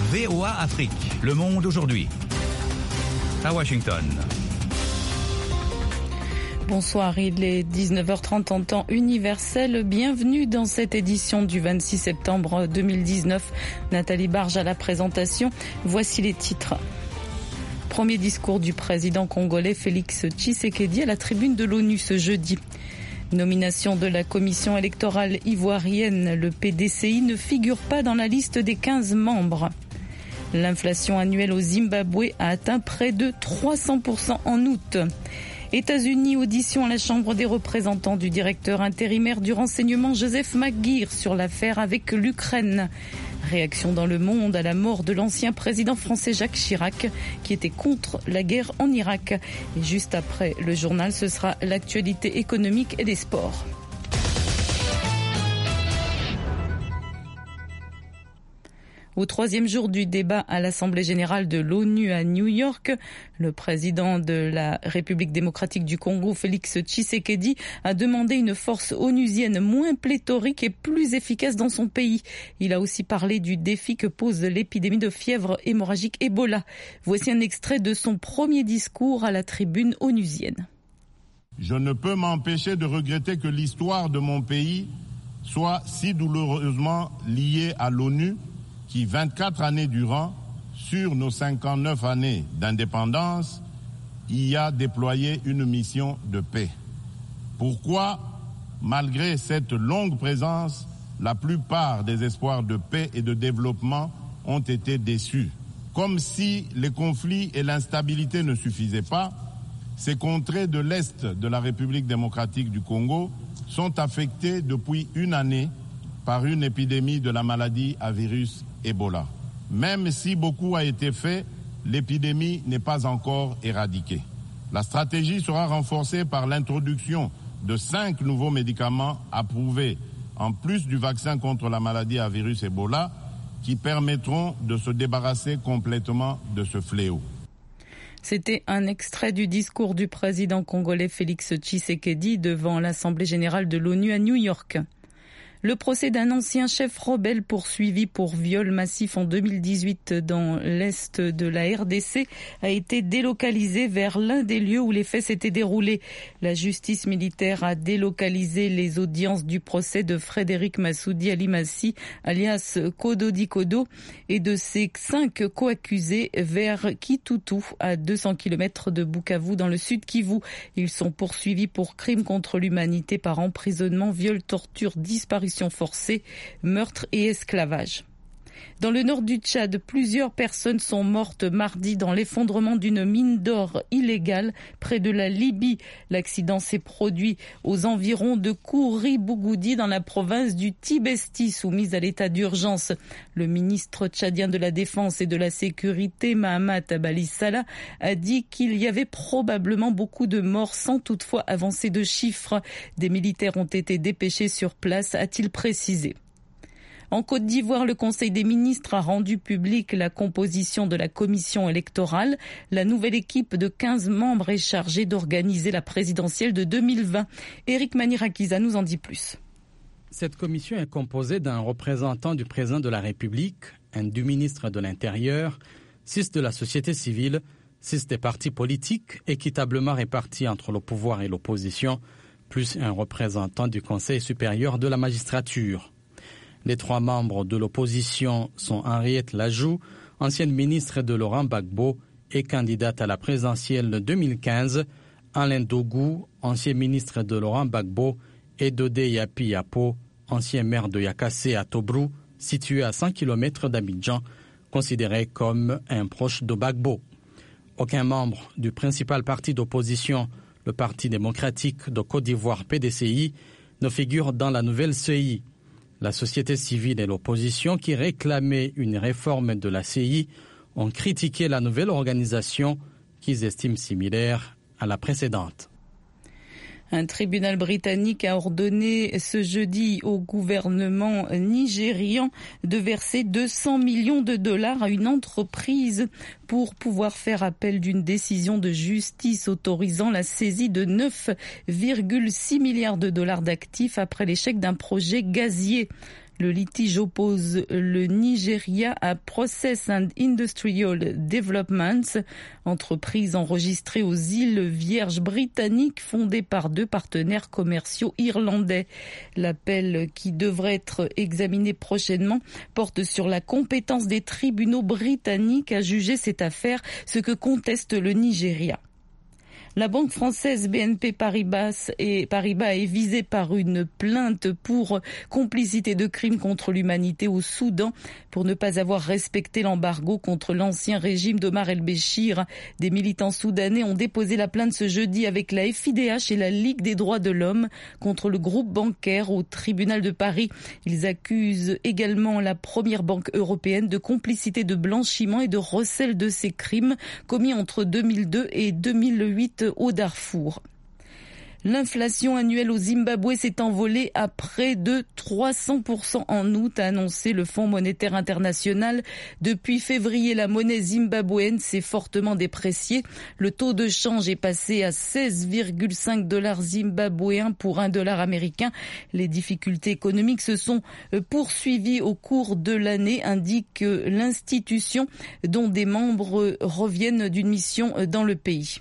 VOA Afrique, le monde aujourd'hui. À Washington. Bonsoir, il est 19h30 en temps universel. Bienvenue dans cette édition du 26 septembre 2019. Nathalie Barge à la présentation. Voici les titres. Premier discours du président congolais Félix Tshisekedi à la tribune de l'ONU ce jeudi. Nomination de la commission électorale ivoirienne, le PDCI ne figure pas dans la liste des 15 membres. L'inflation annuelle au Zimbabwe a atteint près de 300% en août. États-Unis, audition à la Chambre des représentants du directeur intérimaire du renseignement Joseph McGeer sur l'affaire avec l'Ukraine. Réaction dans le monde à la mort de l'ancien président français Jacques Chirac qui était contre la guerre en Irak. Et juste après le journal, ce sera l'actualité économique et des sports. Au troisième jour du débat à l'Assemblée générale de l'ONU à New York, le président de la République démocratique du Congo, Félix Tshisekedi, a demandé une force onusienne moins pléthorique et plus efficace dans son pays. Il a aussi parlé du défi que pose l'épidémie de fièvre hémorragique Ebola. Voici un extrait de son premier discours à la tribune onusienne. Je ne peux m'empêcher de regretter que l'histoire de mon pays soit si douloureusement liée à l'ONU, qui 24 années durant, sur nos 59 années d'indépendance, y a déployé une mission de paix. Pourquoi, malgré cette longue présence, la plupart des espoirs de paix et de développement ont été déçus? Comme si les conflits et l'instabilité ne suffisaient pas, ces contrées de l'Est de la République démocratique du Congo sont affectées depuis une année par une épidémie de la maladie à virus Ebola. Même si beaucoup a été fait, l'épidémie n'est pas encore éradiquée. La stratégie sera renforcée par l'introduction de 5 nouveaux médicaments approuvés, en plus du vaccin contre la maladie à virus Ebola, qui permettront de se débarrasser complètement de ce fléau. C'était un extrait du discours du président congolais Félix Tshisekedi devant l'Assemblée générale de l'ONU à New York. Le procès d'un ancien chef rebelle poursuivi pour viol massif en 2018 dans l'est de la RDC a été délocalisé vers l'un des lieux où les faits s'étaient déroulés. La justice militaire a délocalisé les audiences du procès de Frédéric Massoudi Alimassi, alias Kodo Dikodo, et de ses 5 co-accusés vers Kitutu, à 200 km de Bukavu, dans le sud Kivu. Ils sont poursuivis pour crimes contre l'humanité par emprisonnement, viol, torture, disparition forcée, meurtre et esclavage. Dans le nord du Tchad, plusieurs personnes sont mortes mardi dans l'effondrement d'une mine d'or illégale près de la Libye. L'accident s'est produit aux environs de Kouri-Bougoudi dans la province du Tibesti, soumise à l'état d'urgence. Le ministre tchadien de la Défense et de la Sécurité, Mahamat Abali Salah, a dit qu'il y avait probablement beaucoup de morts sans toutefois avancer de chiffres. Des militaires ont été dépêchés sur place, a-t-il précisé. En Côte d'Ivoire, le Conseil des ministres a rendu publique la composition de la commission électorale. La nouvelle équipe de 15 membres est chargée d'organiser la présidentielle de 2020. Éric Manirakiza nous en dit plus. Cette commission est composée d'un représentant du président de la République, du ministre de l'Intérieur, 6 de la société civile, 6 des partis politiques équitablement répartis entre le pouvoir et l'opposition, plus un représentant du Conseil supérieur de la magistrature. Les 3 membres de l'opposition sont Henriette Lajou, ancienne ministre de Laurent Gbagbo et candidate à la présidentielle 2015, Alain Dogou, ancien ministre de Laurent Gbagbo, et Dodé Yapi Yapo, ancien maire de Yakassé à Tobrou, situé à 100 km d'Abidjan, considéré comme un proche de Gbagbo. Aucun membre du principal parti d'opposition, le Parti démocratique de Côte d'Ivoire PDCI, ne figure dans la nouvelle CI. La société civile et l'opposition, qui réclamaient une réforme de la CI, ont critiqué la nouvelle organisation qu'ils estiment similaire à la précédente. Un tribunal britannique a ordonné ce jeudi au gouvernement nigérian de verser 200 millions de dollars à une entreprise pour pouvoir faire appel d'une décision de justice autorisant la saisie de 9,6 milliards de dollars d'actifs après l'échec d'un projet gazier. Le litige oppose le Nigeria à Process and Industrial Developments, entreprise enregistrée aux îles Vierges britanniques fondée par 2 partenaires commerciaux irlandais. L'appel, qui devrait être examiné prochainement, porte sur la compétence des tribunaux britanniques à juger cette affaire, ce que conteste le Nigeria. La banque française BNP Paribas est visée par une plainte pour complicité de crimes contre l'humanité au Soudan pour ne pas avoir respecté l'embargo contre l'ancien régime d'Omar el-Béchir. Des militants soudanais ont déposé la plainte ce jeudi avec la FIDH et la Ligue des droits de l'homme contre le groupe bancaire au tribunal de Paris. Ils accusent également la première banque européenne de complicité de blanchiment et de recel de ces crimes commis entre 2002 et 2008 au Darfour. L'inflation annuelle au Zimbabwe s'est envolée à près de 300% en août, a annoncé le Fonds monétaire international. Depuis février, la monnaie zimbabwéenne s'est fortement dépréciée. Le taux de change est passé à 16,5 $ zimbabwéens pour $1 américain. Les difficultés économiques se sont poursuivies au cours de l'année, indique l'institution dont des membres reviennent d'une mission dans le pays.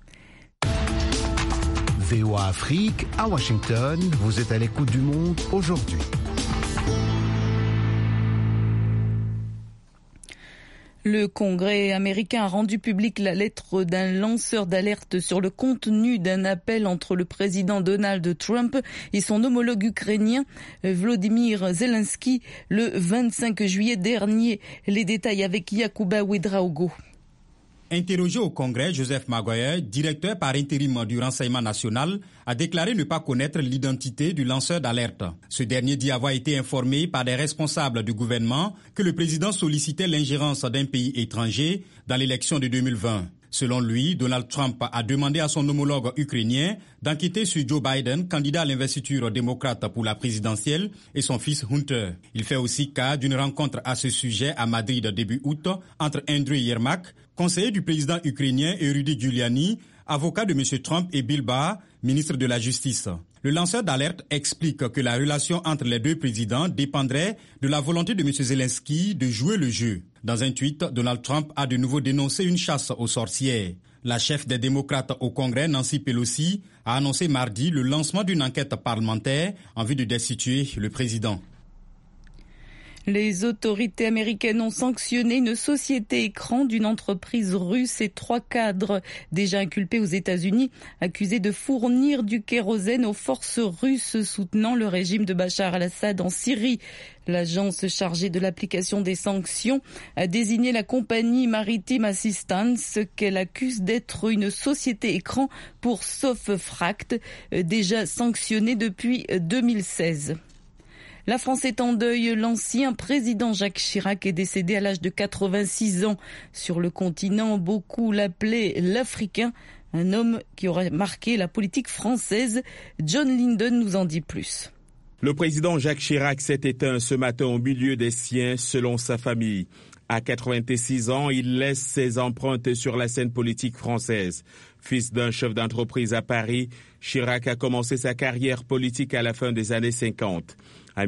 VOA Afrique, à Washington, vous êtes à l'écoute du monde aujourd'hui. Le Congrès américain a rendu publique la lettre d'un lanceur d'alerte sur le contenu d'un appel entre le président Donald Trump et son homologue ukrainien Volodymyr Zelensky le 25 juillet dernier. Les détails avec Yacouba Ouedraogo. Interrogé au Congrès, Joseph Maguire, directeur par intérim du renseignement national, a déclaré ne pas connaître l'identité du lanceur d'alerte. Ce dernier dit avoir été informé par des responsables du gouvernement que le président sollicitait l'ingérence d'un pays étranger dans l'élection de 2020. Selon lui, Donald Trump a demandé à son homologue ukrainien d'enquêter sur Joe Biden, candidat à l'investiture démocrate pour la présidentielle, et son fils Hunter. Il fait aussi cas d'une rencontre à ce sujet à Madrid début août entre Andriy Yermak, conseiller du président ukrainien, et Rudy Giuliani, avocat de M. Trump, et Bill Barr, ministre de la Justice. Le lanceur d'alerte explique que la relation entre les deux présidents dépendrait de la volonté de M. Zelensky de jouer le jeu. Dans un tweet, Donald Trump a de nouveau dénoncé une chasse aux sorcières. La chef des démocrates au Congrès, Nancy Pelosi, a annoncé mardi le lancement d'une enquête parlementaire en vue de destituer le président. Les autorités américaines ont sanctionné une société écran d'une entreprise russe et 3 cadres déjà inculpés aux États-Unis, accusés de fournir du kérosène aux forces russes soutenant le régime de Bachar al-Assad en Syrie. L'agence chargée de l'application des sanctions a désigné la compagnie Maritime Assistance qu'elle accuse d'être une société écran pour Softract, déjà sanctionnée depuis 2016. La France est en deuil. L'ancien président Jacques Chirac est décédé à l'âge de 86 ans. Sur le continent, beaucoup l'appelaient l'Africain, un homme qui aurait marqué la politique française. John Linden nous en dit plus. Le président Jacques Chirac s'est éteint ce matin au milieu des siens, selon sa famille. À 86 ans, il laisse ses empreintes sur la scène politique française. Fils d'un chef d'entreprise à Paris, Chirac a commencé sa carrière politique à la fin des années 50. En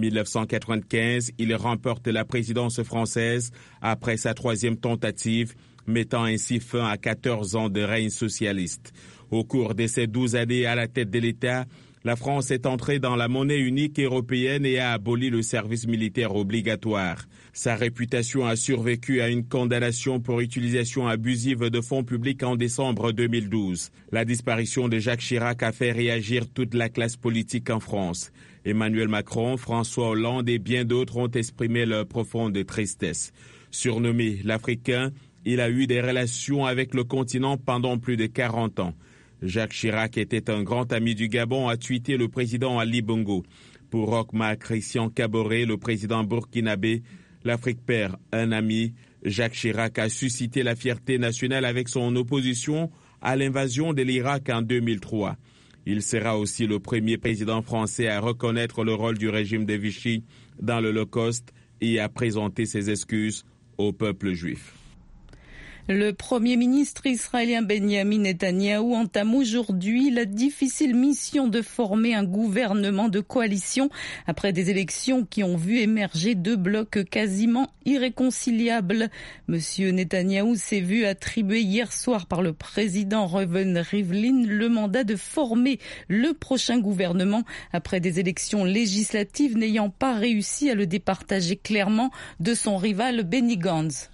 1995, il remporte la présidence française après sa 3e tentative, mettant ainsi fin à 14 ans de règne socialiste. Au cours de ces 12 années à la tête de l'État, la France est entrée dans la monnaie unique européenne et a aboli le service militaire obligatoire. Sa réputation a survécu à une condamnation pour utilisation abusive de fonds publics en décembre 2012. La disparition de Jacques Chirac a fait réagir toute la classe politique en France. Emmanuel Macron, François Hollande et bien d'autres ont exprimé leur profonde tristesse. Surnommé l'Africain, il a eu des relations avec le continent pendant plus de 40 ans. Jacques Chirac était un grand ami du Gabon, a tweeté le président Ali Bongo. Pour Roch-Marc Christian Kaboré, le président burkinabé, l'Afrique perd un ami. Jacques Chirac a suscité la fierté nationale avec son opposition à l'invasion de l'Irak en 2003. Il sera aussi le premier président français à reconnaître le rôle du régime de Vichy dans l'Holocauste et à présenter ses excuses au peuple juif. Le Premier ministre israélien Benjamin Netanyahou entame aujourd'hui la difficile mission de former un gouvernement de coalition après des élections qui ont vu émerger deux blocs quasiment irréconciliables. Monsieur Netanyahou s'est vu attribuer hier soir par le président Reuven Rivlin le mandat de former le prochain gouvernement après des élections législatives n'ayant pas réussi à le départager clairement de son rival Benny Gantz.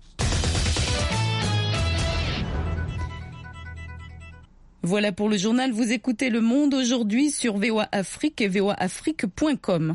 Voilà pour le journal. Vous écoutez Le Monde aujourd'hui sur VOA Afrique et voaafrique.com.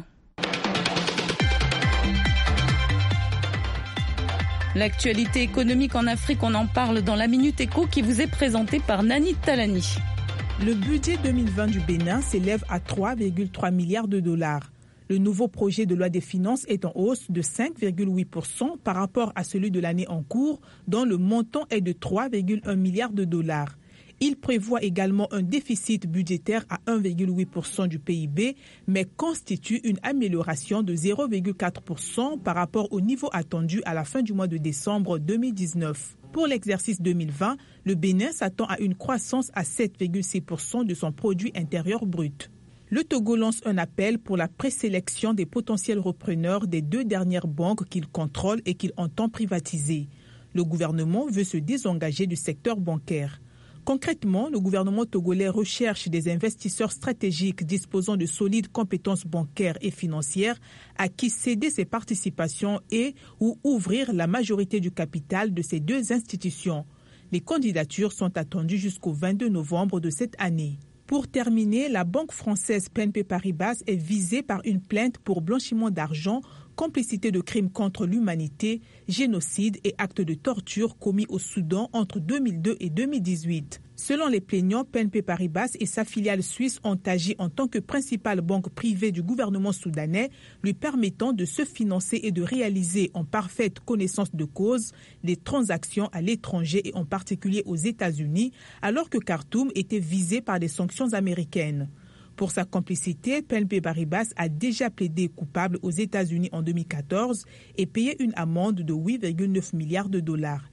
L'actualité économique en Afrique, on en parle dans la Minute Éco qui vous est présentée par Nani Talani. Le budget 2020 du Bénin s'élève à 3,3 milliards de dollars. Le nouveau projet de loi des finances est en hausse de 5,8% par rapport à celui de l'année en cours, dont le montant est de 3,1 milliards de dollars. Il prévoit également un déficit budgétaire à 1,8% du PIB, mais constitue une amélioration de 0,4% par rapport au niveau attendu à la fin du mois de décembre 2019. Pour l'exercice 2020, le Bénin s'attend à une croissance à 7,6% de son produit intérieur brut. Le Togo lance un appel pour la présélection des potentiels repreneurs des deux dernières banques qu'il contrôle et qu'il entend privatiser. Le gouvernement veut se désengager du secteur bancaire. Concrètement, le gouvernement togolais recherche des investisseurs stratégiques disposant de solides compétences bancaires et financières à qui céder ses participations et ou ouvrir la majorité du capital de ces deux institutions. Les candidatures sont attendues jusqu'au 22 novembre de cette année. Pour terminer, la banque française BNP Paribas est visée par une plainte pour blanchiment d'argent, complicité de crimes contre l'humanité, génocide et actes de torture commis au Soudan entre 2002 et 2018. Selon les plaignants, BNP Paribas et sa filiale suisse ont agi en tant que principale banque privée du gouvernement soudanais, lui permettant de se financer et de réaliser en parfaite connaissance de cause des transactions à l'étranger et en particulier aux États-Unis, alors que Khartoum était visé par des sanctions américaines. Pour sa complicité, BNP Paribas a déjà plaidé coupable aux États-Unis en 2014 et payé une amende de 8,9 milliards de dollars.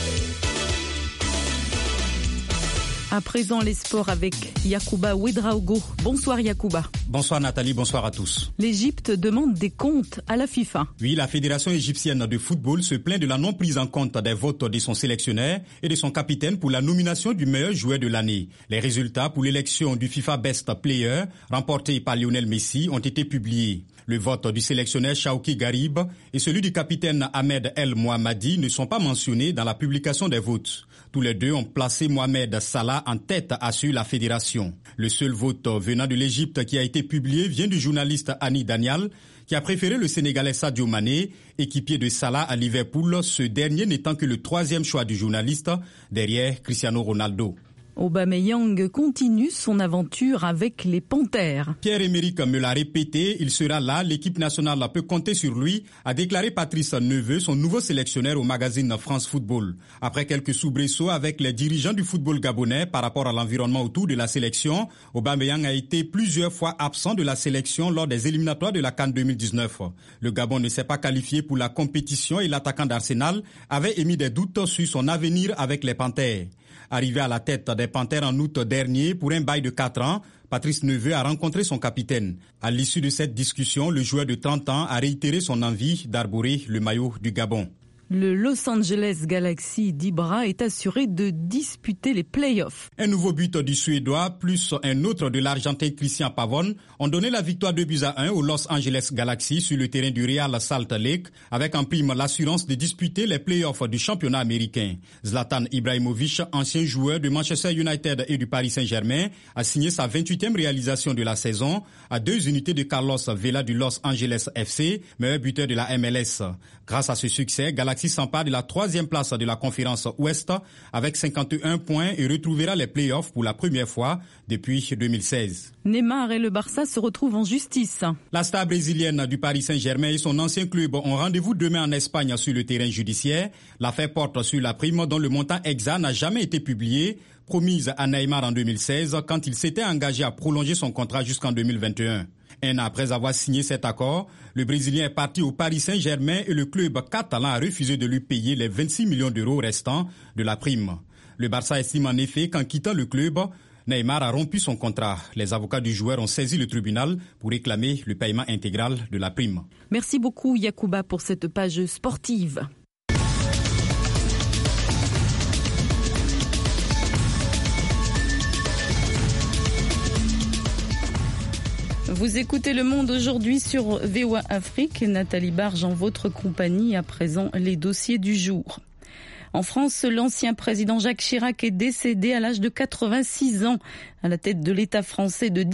À présent, les sports avec Yacouba Ouedraogo. Bonsoir Yacouba. Bonsoir Nathalie, bonsoir à tous. L'Égypte demande des comptes à la FIFA. Oui, la Fédération égyptienne de football se plaint de la non prise en compte des votes de son sélectionneur et de son capitaine pour la nomination du meilleur joueur de l'année. Les résultats pour l'élection du FIFA Best Player, remporté par Lionel Messi, ont été publiés. Le vote du sélectionneur Chawki Garib et celui du capitaine Ahmed El Mohammadi ne sont pas mentionnés dans la publication des votes. Tous les deux ont placé Mohamed Salah en tête, assure la fédération. Le seul vote venant de l'Égypte qui a été publié vient du journaliste Annie Daniel, qui a préféré le Sénégalais Sadio Mané, équipier de Salah à Liverpool, ce dernier n'étant que le troisième choix du journaliste, derrière Cristiano Ronaldo. Aubameyang continue son aventure avec les Panthères. Pierre-Emerick me l'a répété, il sera là, l'équipe nationale peut compter sur lui, a déclaré Patrice Neveu, son nouveau sélectionneur au magazine France Football. Après quelques soubresauts avec les dirigeants du football gabonais par rapport à l'environnement autour de la sélection, Aubameyang a été plusieurs fois absent de la sélection lors des éliminatoires de la CAN 2019. Le Gabon ne s'est pas qualifié pour la compétition et l'attaquant d'Arsenal avait émis des doutes sur son avenir avec les Panthères. Arrivé à la tête des Panthères en août dernier pour un bail de 4 ans, Patrice Neveu a rencontré son capitaine. À l'issue de cette discussion, le joueur de 30 ans a réitéré son envie d'arborer le maillot du Gabon. Le Los Angeles Galaxy d'Ibra est assuré de disputer les playoffs. Un nouveau but du Suédois plus un autre de l'Argentin Christian Pavón ont donné la victoire 2-1 au Los Angeles Galaxy sur le terrain du Real Salt Lake avec en prime l'assurance de disputer les playoffs du championnat américain. Zlatan Ibrahimovic, ancien joueur de Manchester United et du Paris Saint-Germain, a signé sa 28e réalisation de la saison à 2 unités de Carlos Vela du Los Angeles FC, meilleur buteur de la MLS. Grâce à ce succès, Galaxy s'empare de la 3e place de la conférence Ouest avec 51 points et retrouvera les playoffs pour la première fois depuis 2016. Neymar et le Barça se retrouvent en justice. La star brésilienne du Paris Saint-Germain et son ancien club ont rendez-vous demain en Espagne sur le terrain judiciaire. L'affaire porte sur la prime dont le montant exact n'a jamais été publié, promise à Neymar en 2016 quand il s'était engagé à prolonger son contrat jusqu'en 2021. Un an après avoir signé cet accord, le Brésilien est parti au Paris Saint-Germain et le club catalan a refusé de lui payer les 26 millions d'euros restants de la prime. Le Barça estime en effet qu'en quittant le club, Neymar a rompu son contrat. Les avocats du joueur ont saisi le tribunal pour réclamer le paiement intégral de la prime. Merci beaucoup Yacouba pour cette page sportive. Vous écoutez Le Monde aujourd'hui sur VOA Afrique. Nathalie Barge en votre compagnie. À présent, les dossiers du jour. En France, l'ancien président Jacques Chirac est décédé à l'âge de 86 ans. À la tête de l'État français de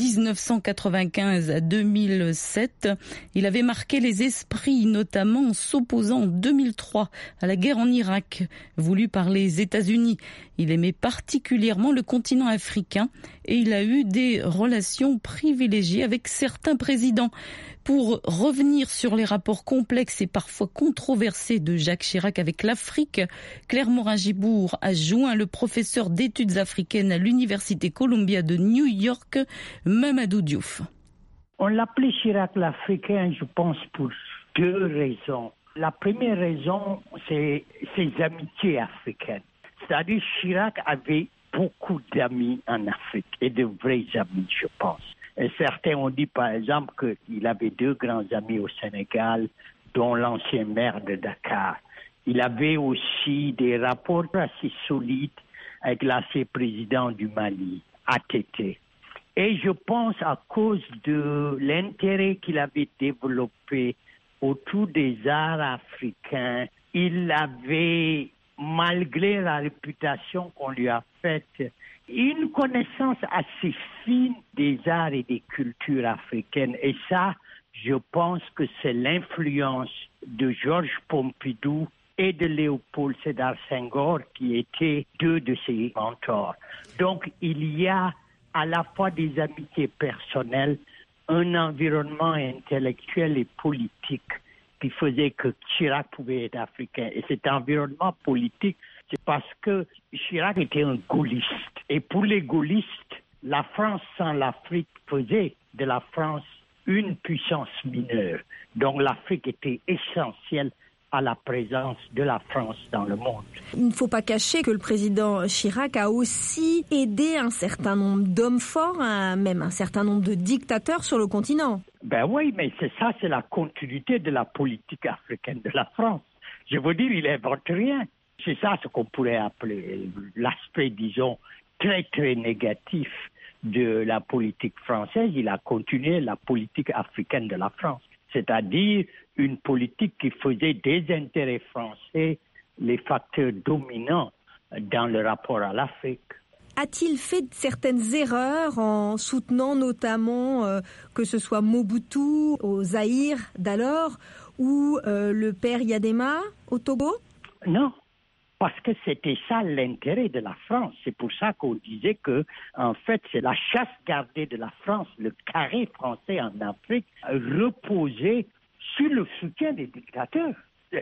1995 à 2007, il avait marqué les esprits, notamment en s'opposant en 2003 à la guerre en Irak, voulue par les États-Unis. Il aimait particulièrement le continent africain et il a eu des relations privilégiées avec certains présidents. Pour revenir sur les rapports complexes et parfois controversés de Jacques Chirac avec l'Afrique, Claire Morin-Gibour a joint le professeur d'études africaines à l'Université Columbia de New York, Mamadou Diouf. On l'appelait Chirac l'Africain, je pense, pour deux raisons. La première raison, c'est ses amitiés africaines. C'est-à-dire Chirac avait beaucoup d'amis en Afrique, et de vrais amis, je pense. Et certains ont dit, par exemple, qu'il avait deux grands amis au Sénégal, dont l'ancien maire de Dakar. Il avait aussi des rapports assez solides avec l'ancien président du Mali, ATT. Et je pense, à cause de l'intérêt qu'il avait développé autour des arts africains, il avait, malgré la réputation qu'on lui a faite, une connaissance assez fine des arts et des cultures africaines. Et ça, je pense que c'est l'influence de Georges Pompidou et de Léopold Sédar Senghor qui étaient deux de ses mentors. Donc, il y a à la fois des amitiés personnelles, un environnement intellectuel et politique qui faisait que Chirac pouvait être africain. Et cet environnement politique, c'est parce que Chirac était un gaulliste. Et pour les gaullistes, la France sans l'Afrique faisait de la France une puissance mineure. Donc l'Afrique était essentielle à la présence de la France dans le monde. Il ne faut pas cacher que le président Chirac a aussi aidé un certain nombre d'hommes forts, même un certain nombre de dictateurs sur le continent. Ben oui, mais c'est la continuité de la politique africaine de la France. Je veux dire, il n'invente rien. C'est ça ce qu'on pourrait appeler l'aspect, disons, très très négatif de la politique française. Il a continué la politique africaine de la France, c'est-à-dire une politique qui faisait des intérêts français les facteurs dominants dans le rapport à l'Afrique. A-t-il fait certaines erreurs en soutenant notamment que ce soit Mobutu au Zaïre d'alors ou le père Yadema au Togo? Non. Parce que c'était ça l'intérêt de la France. C'est pour ça qu'on disait que, en fait, c'est la chasse gardée de la France, le carré français en Afrique, reposait sur le soutien des dictateurs.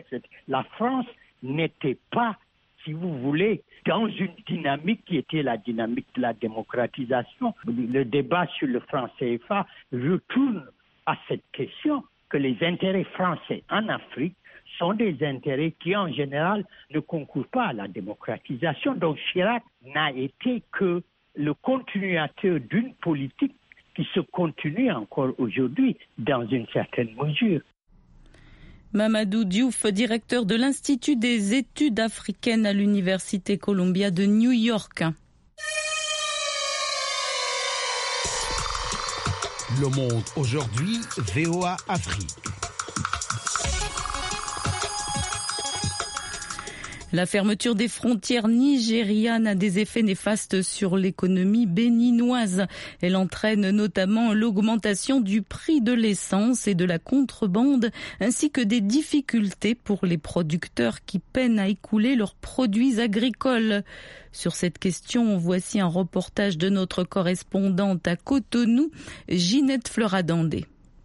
La France n'était pas, si vous voulez, dans une dynamique qui était la dynamique de la démocratisation. Le débat sur le franc CFA retourne à cette question que les intérêts français en Afrique sont des intérêts qui, en général, ne concourent pas à la démocratisation. Donc Chirac n'a été que le continuateur d'une politique qui se continue encore aujourd'hui, dans une certaine mesure. Mamadou Diouf, directeur de l'Institut des études africaines à l'Université Columbia de New York. Le Monde aujourd'hui, VOA Afrique. La fermeture des frontières nigérianes a des effets néfastes sur l'économie béninoise. Elle entraîne notamment l'augmentation du prix de l'essence et de la contrebande, ainsi que des difficultés pour les producteurs qui peinent à écouler leurs produits agricoles. Sur cette question, voici un reportage de notre correspondante à Cotonou, Ginette Fleuradandé.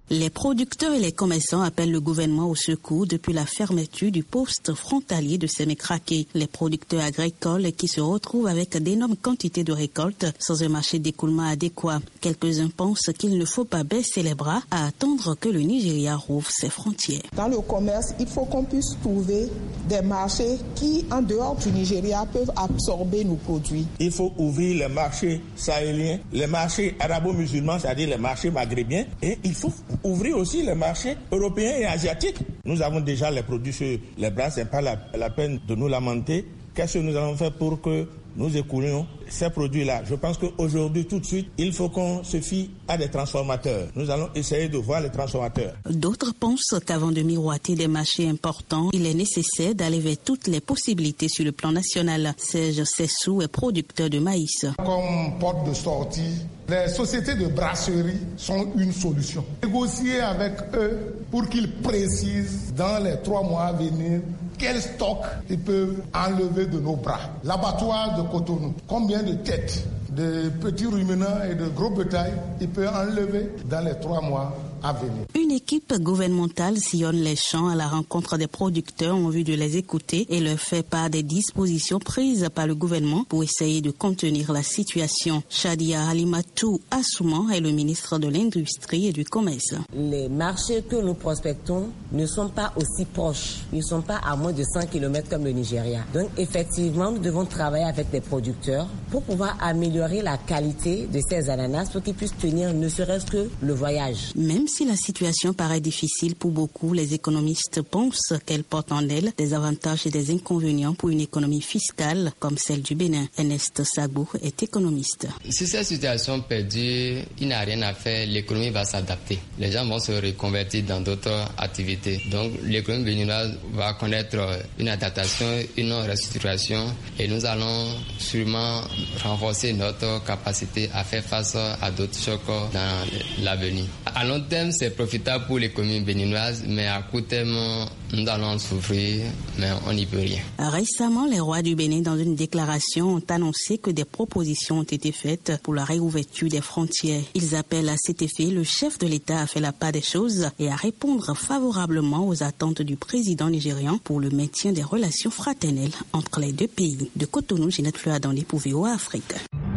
Les producteurs et les commerçants appellent le gouvernement au secours depuis la fermeture du poste frontalier de Sémécraké. Les producteurs agricoles qui se retrouvent avec d'énormes quantités de récoltes sans un marché d'écoulement adéquat. Quelques-uns pensent qu'il ne faut pas baisser les bras à attendre que le Nigeria rouvre ses frontières. Dans le commerce, il faut qu'on puisse trouver des marchés qui, en dehors du Nigeria, peuvent absorber nos produits. Il faut ouvrir les marchés sahéliens, les marchés arabo-musulmans, c'est-à-dire les marchés maghrébiens, et il faut ouvrir aussi les marchés européens et asiatiques. Nous avons déjà les produits sur les bras, ce n'est pas la peine de nous lamenter. Qu'est-ce que nous allons faire pour que nous écoulions ces produits-là? Je pense qu'aujourd'hui, tout de suite, il faut qu'on se fie à des transformateurs. Nous allons essayer de voir les transformateurs. D'autres pensent qu'avant de miroiter des marchés importants, il est nécessaire d'aller vers toutes les possibilités sur le plan national. Serge Sessou est producteur de maïs. Comme porte de sortie, les sociétés de brasserie sont une solution. Négocier avec eux pour qu'ils précisent dans les 3 mois à venir quel stock ils peuvent enlever de nos bras. L'abattoir de Cotonou, combien de têtes, de petits ruminants et de gros bétail ils peuvent enlever dans les 3 mois à venir. Une équipe gouvernementale sillonne les champs à la rencontre des producteurs en vue de les écouter et leur fait part des dispositions prises par le gouvernement pour essayer de contenir la situation. Shadia Halimatou Assouman est le ministre de l'Industrie et du Commerce. Les marchés que nous prospectons ne sont pas aussi proches. Ils ne sont pas à moins de 100 km comme le Nigeria. Donc effectivement, nous devons travailler avec les producteurs pour pouvoir améliorer la qualité de ces ananas pour qu'ils puissent tenir ne serait-ce que le voyage. Même si la situation paraît difficile pour beaucoup, les économistes pensent qu'elle porte en elle des avantages et des inconvénients pour une économie fiscale comme celle du Bénin. Ernest Sagou est économiste. Si cette situation perdure, il n'y a rien à faire, l'économie va s'adapter. Les gens vont se reconvertir dans d'autres activités. Donc l'économie béninoise va connaître une adaptation, une restructuration et nous allons sûrement renforcer notre capacité à faire face à d'autres chocs dans l'avenir. À long terme, c'est profitable pour l'économie béninoise, mais à court terme, nous allons souffrir, mais on n'y peut rien. Récemment, les rois du Bénin, dans une déclaration, ont annoncé que des propositions ont été faites pour la réouverture des frontières. Ils appellent à cet effet le chef de l'État à faire la part des choses et à répondre favorablement aux attentes du président nigérian pour le maintien des relations fraternelles entre les deux pays. De Cotonou, Ginette Fleur dans les VOA Afrique.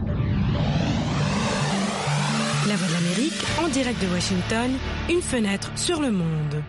La Voix de l'Amérique, en direct de Washington, une fenêtre sur le monde.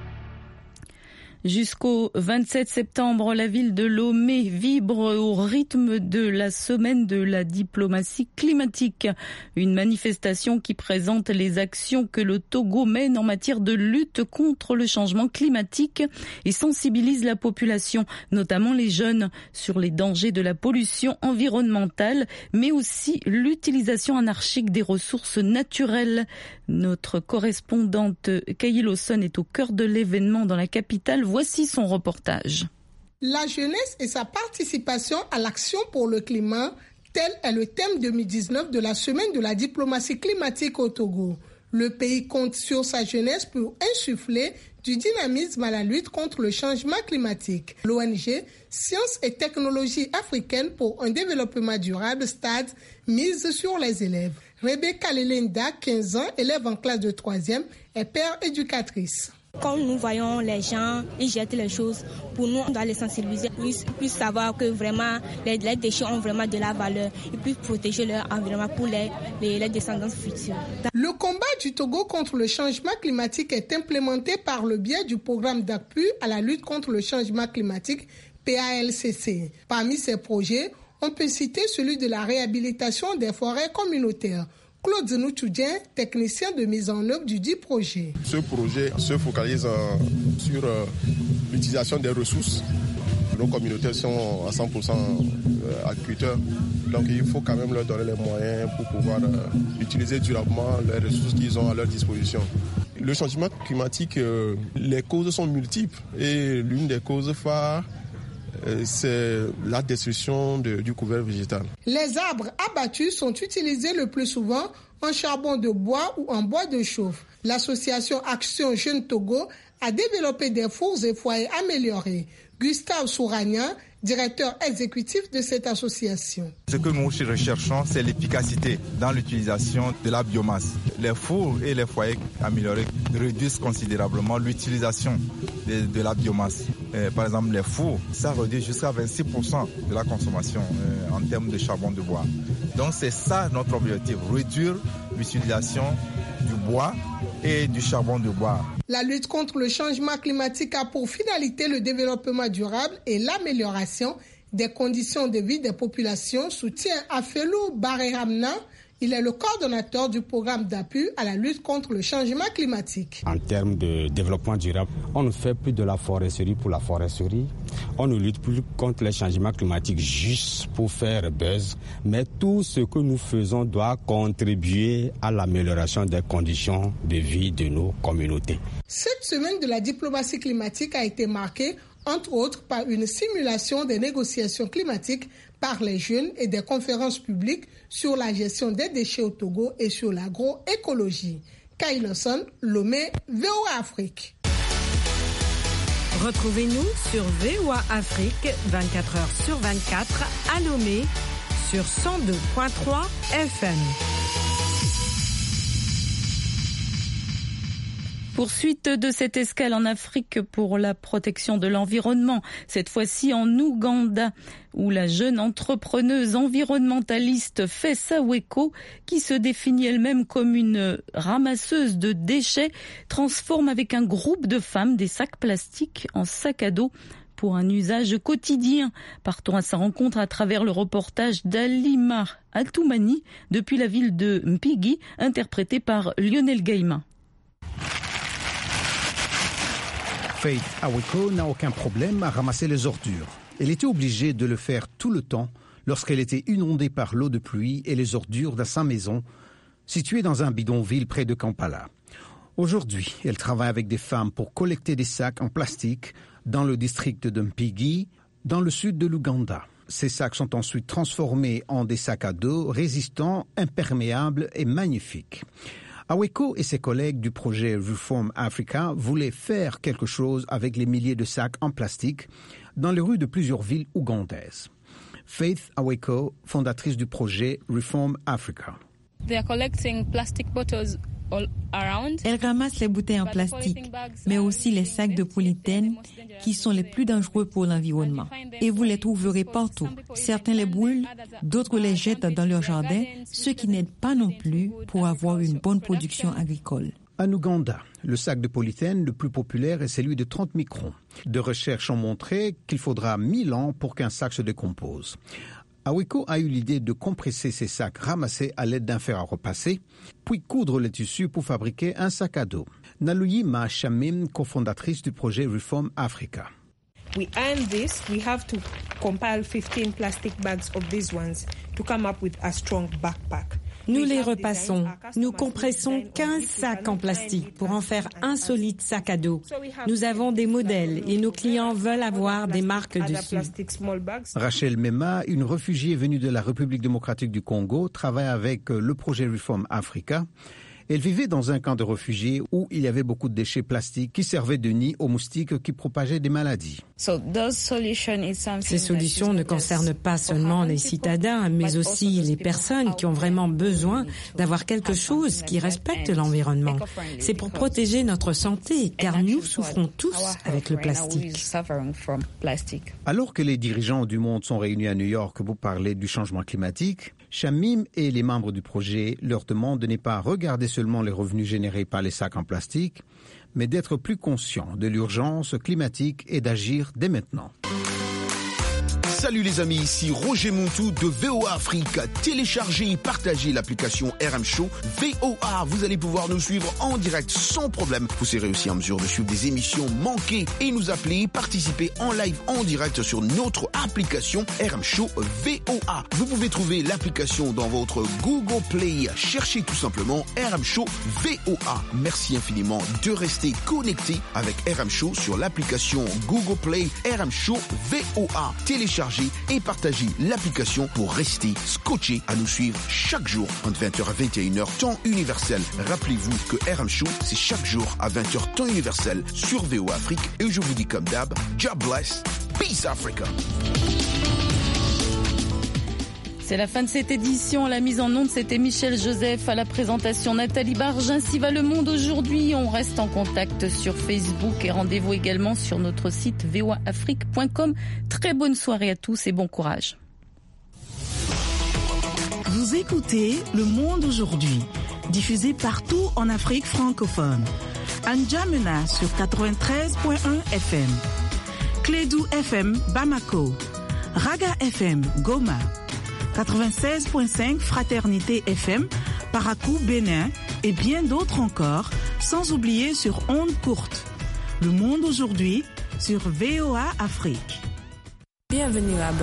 Jusqu'au 27 septembre, la ville de Lomé vibre au rythme de la semaine de la diplomatie climatique. Une manifestation qui présente les actions que le Togo mène en matière de lutte contre le changement climatique et sensibilise la population, notamment les jeunes, sur les dangers de la pollution environnementale, mais aussi l'utilisation anarchique des ressources naturelles. Notre correspondante Kay Lawson est au cœur de l'événement dans la capitale. Voici son reportage. La jeunesse et sa participation à l'action pour le climat, tel est le thème 2019 de la semaine de la diplomatie climatique au Togo. Le pays compte sur sa jeunesse pour insuffler du dynamisme à la lutte contre le changement climatique. L'ONG Sciences et Technologies africaines pour un développement durable, STAD, mise sur les élèves. Rebecca Lelenda, 15 ans, élève en classe de 3e, est père éducatrice. Quand nous voyons les gens, ils jettent les choses. Pour nous, on doit les sensibiliser, plus savoir que vraiment les déchets ont vraiment de la valeur et puis protéger leur environnement pour les descendants futurs. Le combat du Togo contre le changement climatique est implémenté par le biais du programme d'appui à la lutte contre le changement climatique, PALCC. Parmi ces projets, on peut citer celui de la réhabilitation des forêts communautaires. Claude Zenoutchoudien, technicien de mise en œuvre du dit projet. Ce projet se focalise sur l'utilisation des ressources. Nos communautés sont à 100% agriculteurs, donc il faut quand même leur donner les moyens pour pouvoir utiliser durablement les ressources qu'ils ont à leur disposition. Le changement climatique, les causes sont multiples et l'une des causes phares, c'est la destruction du couvert végétal. Les arbres abattus sont utilisés le plus souvent en charbon de bois ou en bois de chauffe. L'association Action Jeunes Togo a développé des fours et foyers améliorés. Gustave Souragnan directeur exécutif de cette association. Ce que nous recherchons, c'est l'efficacité dans l'utilisation de la biomasse. Les fours et les foyers améliorés réduisent considérablement l'utilisation de la biomasse. Par exemple, les fours, ça réduit jusqu'à 26% de la consommation en termes de charbon de bois. Donc c'est ça notre objectif, réduire l'utilisation du bois et du charbon de bois. La lutte contre le changement climatique a pour finalité le développement durable et l'amélioration des conditions de vie des populations, soutient Afelou Baré-Hamna. Il est le coordonnateur du programme d'appui à la lutte contre le changement climatique. En termes de développement durable, on ne fait plus de la foresterie pour la foresterie. On ne lutte plus contre les changements climatiques juste pour faire buzz. Mais tout ce que nous faisons doit contribuer à l'amélioration des conditions de vie de nos communautés. Cette semaine de la diplomatie climatique a été marquée, entre autres, par une simulation des négociations climatiques par les jeunes et des conférences publiques sur la gestion des déchets au Togo et sur l'agroécologie. Kailoson, Lomé, VOA Afrique. Retrouvez-nous sur VOA Afrique 24h/24 à Lomé sur 102.3 FM. Poursuite de cette escale en Afrique pour la protection de l'environnement, cette fois-ci en Ouganda, où la jeune entrepreneuse environnementaliste Faith Aweko, qui se définit elle-même comme une ramasseuse de déchets, transforme avec un groupe de femmes des sacs plastiques en sacs à dos pour un usage quotidien. Partons à sa rencontre à travers le reportage d'Alima Atoumani depuis la ville de Mpigi, interprété par Lionel Gaïma. Faith Aweko n'a aucun problème à ramasser les ordures. Elle était obligée de le faire tout le temps lorsqu'elle était inondée par l'eau de pluie et les ordures de sa maison, située dans un bidonville près de Kampala. Aujourd'hui, elle travaille avec des femmes pour collecter des sacs en plastique dans le district de Mpigi, dans le sud de l'Ouganda. Ces sacs sont ensuite transformés en des sacs à dos résistants, imperméables et magnifiques. Aweko et ses collègues du projet Reform Africa voulaient faire quelque chose avec les milliers de sacs en plastique dans les rues de plusieurs villes ougandaises. Faith Aweko, fondatrice du projet Reform Africa. They are collecting plastic bottles all around. Elles ramassent les bouteilles en plastique, mais aussi les sacs de polyéthène qui sont les plus dangereux pour l'environnement. Et vous les trouverez partout. Certains les brûlent, d'autres les jettent dans leur jardin, ce qui n'aide pas non plus pour avoir une bonne production agricole. En Ouganda, le sac de polyéthène le plus populaire est celui de 30 microns. De recherches ont montré qu'il faudra 1000 ans pour qu'un sac se décompose. Aweko a eu l'idée de compresser ces sacs ramassés à l'aide d'un fer à repasser, puis coudre les tissus pour fabriquer un sac à dos. Naluyima Shamim, cofondatrice du projet Reform Africa. We earn this, we have to compile 15 plastic bags of these ones to come up with a strong backpack. Nous les repassons. Nous compressons 15 sacs en plastique pour en faire un solide sac à dos. Nous avons des modèles et nos clients veulent avoir des marques dessus. Rachel Mema, une réfugiée venue de la République démocratique du Congo, travaille avec le projet Reform Africa. Elle vivait dans un camp de réfugiés où il y avait beaucoup de déchets plastiques qui servaient de nid aux moustiques qui propageaient des maladies. Ces solutions ne concernent pas seulement les citadins, mais aussi les personnes qui ont vraiment besoin d'avoir quelque chose qui respecte l'environnement. C'est pour protéger notre santé, car nous souffrons tous avec le plastique. Alors que les dirigeants du monde sont réunis à New York pour parler du changement climatique, Shamim et les membres du projet leur demandent de ne pas regarder seulement les revenus générés par les sacs en plastique, mais d'être plus conscients de l'urgence climatique et d'agir dès maintenant. Salut les amis, ici Roger Montou de VOA Afrique. Téléchargez et partagez l'application RM Show VOA. Vous allez pouvoir nous suivre en direct sans problème. Vous serez aussi en mesure de suivre des émissions manquées et nous appeler, participer en live en direct sur notre application RM Show VOA. Vous pouvez trouver l'application dans votre Google Play. Cherchez tout simplement RM Show VOA. Merci infiniment de rester connecté avec RM Show sur l'application Google Play RM Show VOA. Téléchargez et partagez l'application pour rester scotché à nous suivre chaque jour entre 20h à 21h temps universel. Rappelez-vous que RM Show, c'est chaque jour à 20h temps universel sur VOA Afrique et je vous dis comme d'hab, God bless Peace Africa. C'est la fin de cette édition. La mise en onde, c'était Michel Joseph. À la présentation, Nathalie Barge. Ainsi va le monde aujourd'hui. On reste en contact sur Facebook et rendez-vous également sur notre site voaafrique.com. Très bonne soirée à tous et bon courage. Vous écoutez Le Monde aujourd'hui, diffusé partout en Afrique francophone. À N'Djamena sur 93.1 FM. Clédou FM Bamako. Raga FM Goma. 96.5 Fraternité FM, Parakou Bénin et bien d'autres encore, sans oublier sur ondes courtes. Le monde aujourd'hui sur VOA Afrique. Bienvenue à